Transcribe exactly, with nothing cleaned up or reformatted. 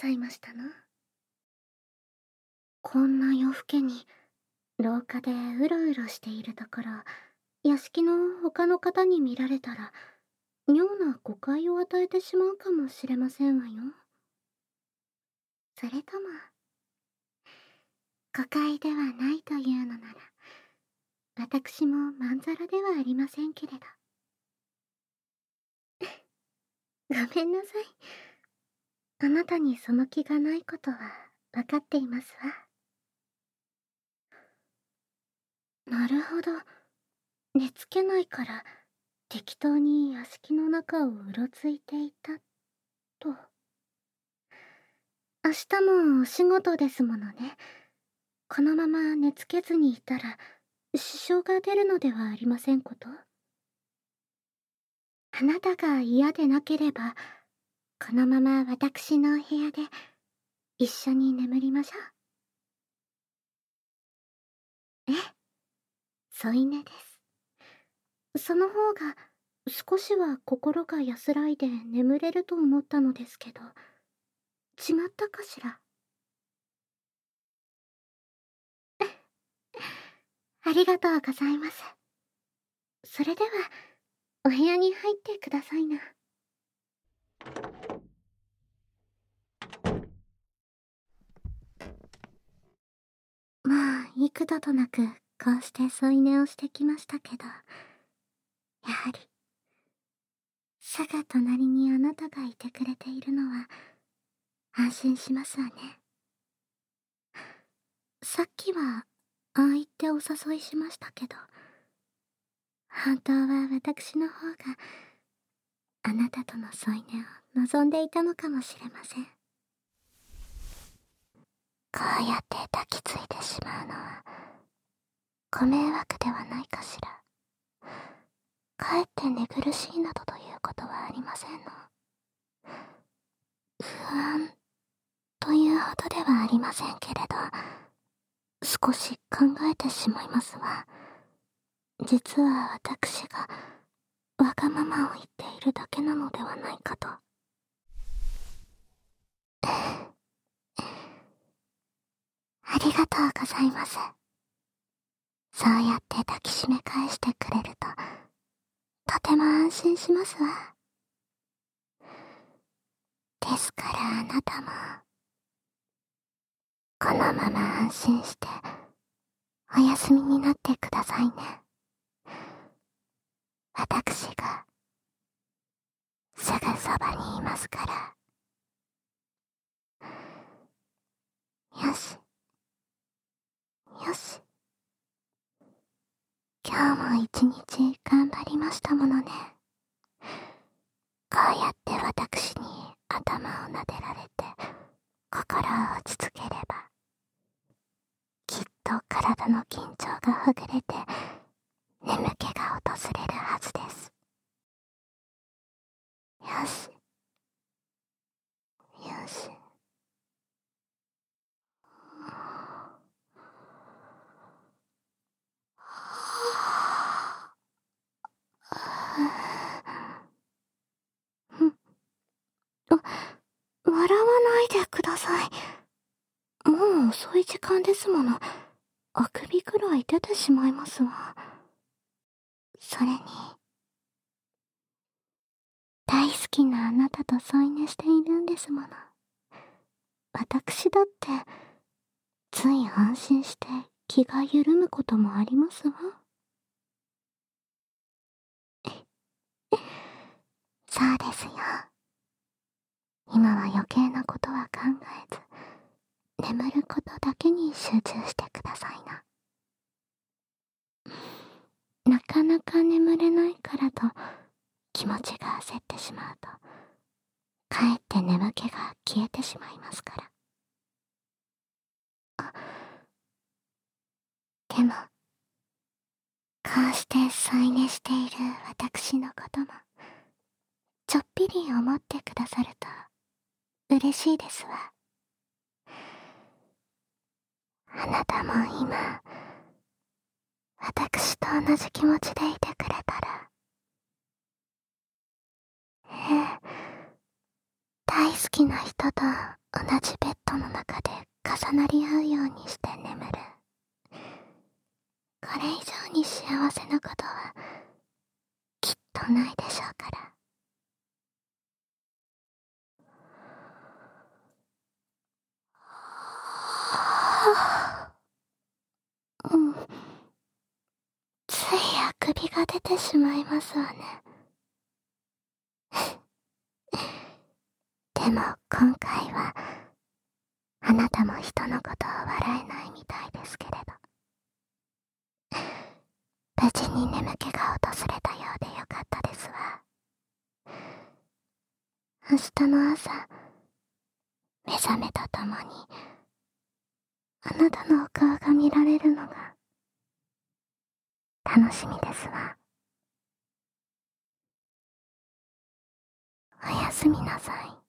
さいましたの？こんな夜更けに廊下でうろうろしているところ、屋敷の他の方に見られたら妙な誤解を与えてしまうかもしれませんわよ。それとも誤解ではないというのなら、私もまんざらではありませんけれど。ごめんなさい。あなたにその気がないことは分かっていますわ。なるほど。寝つけないから適当に屋敷の中をうろついていたと。明日もお仕事ですものね。このまま寝つけずにいたら支障が出るのではありませんこと？あなたが嫌でなければ、このまま私のお部屋で一緒に眠りましょう。ええ、添い寝です。その方が少しは心が安らいで眠れると思ったのですけど、違ったかしら？ありがとうございます。それではお部屋に入ってくださいな。まあ幾度となくこうして添い寝をしてきましたけど、やはりすぐ隣にあなたがいてくれているのは安心しますわね。さっきはああ言ってお誘いしましたけど、本当は私の方があなたとの添い寝を望んでいたのかもしれません。こうやって抱きついてしまうのはご迷惑ではないかしら。かえって寝苦しいなどということはありませんの。不安というほどではありませんけれど、少し考えてしまいますわ。実は私がわがままを言っているだけなのではないかと。ありがとうございます。そうやって抱きしめ返してくれるととても安心しますわ。ですからあなたもこのまま安心してお休みになってくださいね。私がすぐそばにいますから。よしよし、今日も一日頑張りましたものね。こうやって私に頭を撫でられて心を落ち着ければ、きっと体の緊張がほぐれて眠気が訪れるはずです。よしよし。笑わないでください。もう遅い時間ですもの。あくびくらい出てしまいますわ。それに大好きなあなたと添い寝しているんですもの。私だってつい安心して気が緩むこともありますわ。そうですよ。今は余計なことは考えず、眠ることだけに集中してくださいな。なかなか眠れないからと気持ちが焦ってしまうと、かえって眠気が消えてしまいますから。あ、でもこうして添い寝している私のこともちょっぴり思ってくださると嬉しいですわ。あなたも今私と同じ気持ちでいてくれたら、ええ、大好きな人と同じベッドの中で重なり合うようにして眠る。これ以上に幸せなことはきっとないでしょうから。はぁ、うん。ついあくびが出てしまいますわね。でも今回はあなたも人のことを笑えないみたいですけれど、無事に眠気が訪れたようでよかったですわ。明日の朝、目覚めとともにあなたのお顔が見られるのが楽しみですわ。おやすみなさい。